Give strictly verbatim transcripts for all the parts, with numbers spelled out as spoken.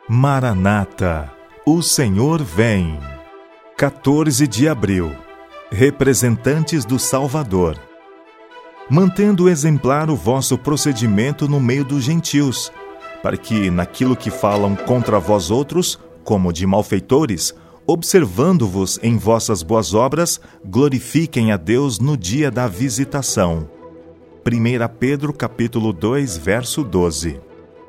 Maranata, o Senhor vem. quatorze de abril. Representantes do Salvador. Mantendo exemplar o vosso procedimento no meio dos gentios, para que, naquilo que falam contra vós outros, como de malfeitores, observando-vos em vossas boas obras, glorifiquem a Deus no dia da visitação. primeira Pedro capítulo dois, verso doze.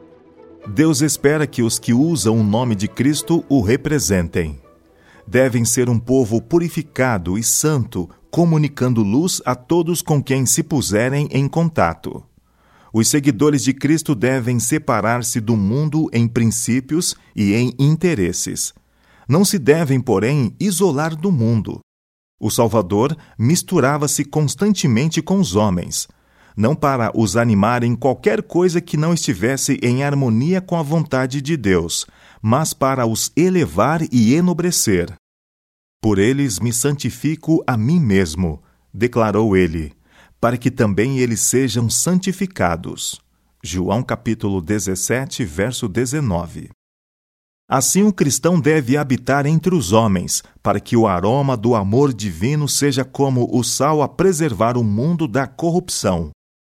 Deus espera que os que usam o nome de Cristo o representem. Devem ser um povo purificado e santo, comunicando luz a todos com quem se puserem em contato. Os seguidores de Cristo devem separar-se do mundo em princípios e em interesses. Não se devem, porém, isolar do mundo. O Salvador misturava-se constantemente com os homens, não para os animar em qualquer coisa que não estivesse em harmonia com a vontade de Deus, mas para os elevar e enobrecer. Por eles me santifico a mim mesmo, declarou ele, para que também eles sejam santificados. João capítulo dezessete, verso dezenove. Assim o cristão deve habitar entre os homens, para que o aroma do amor divino seja como o sal a preservar o mundo da corrupção.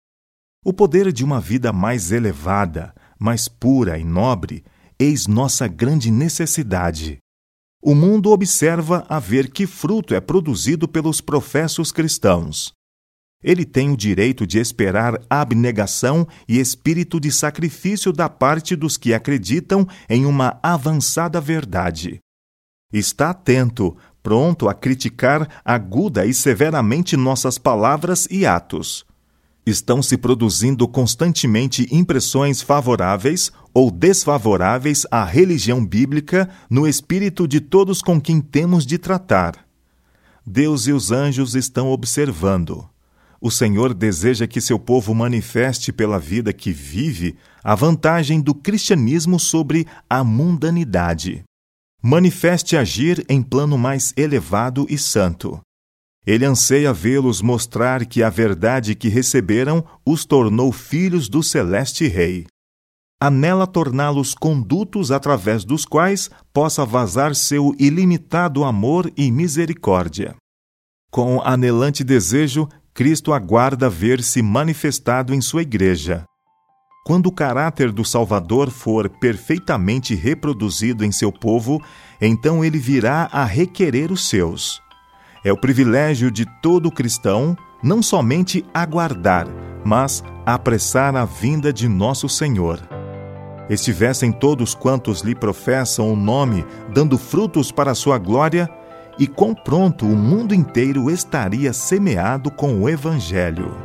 O poder de uma vida mais elevada, mais pura e nobre, eis nossa grande necessidade. O mundo observa a ver que fruto é produzido pelos professos cristãos. Ele tem o direito de esperar abnegação e espírito de sacrifício da parte dos que acreditam em uma avançada verdade. Está atento, pronto a criticar aguda e severamente nossas palavras e atos. Estão se produzindo constantemente impressões favoráveis ou desfavoráveis à religião bíblica no espírito de todos com quem temos de tratar. Deus e os anjos estão observando. O Senhor deseja que seu povo manifeste pela vida que vive a vantagem do cristianismo sobre a mundanidade. Manifeste agir em plano mais elevado e santo. Ele anseia vê-los mostrar que a verdade que receberam os tornou filhos do celeste Rei. Anela torná-los condutos através dos quais possa vazar seu ilimitado amor e misericórdia. Com anelante desejo, Cristo aguarda ver-se manifestado em sua igreja. Quando o caráter do Salvador for perfeitamente reproduzido em seu povo, então ele virá a requerer os seus. É o privilégio de todo cristão não somente aguardar, mas apressar a vinda de nosso Senhor. Estivessem todos quantos lhe professam o nome, dando frutos para a sua glória, e quão pronto o mundo inteiro estaria semeado com o Evangelho.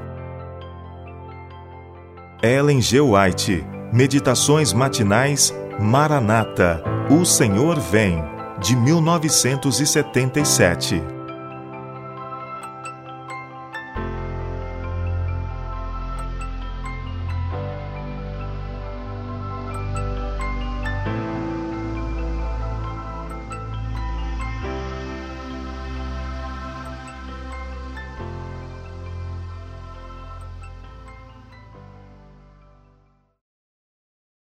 Ellen G. White, Meditações Matinais, Maranata, o Senhor vem, de mil novecentos e setenta e sete.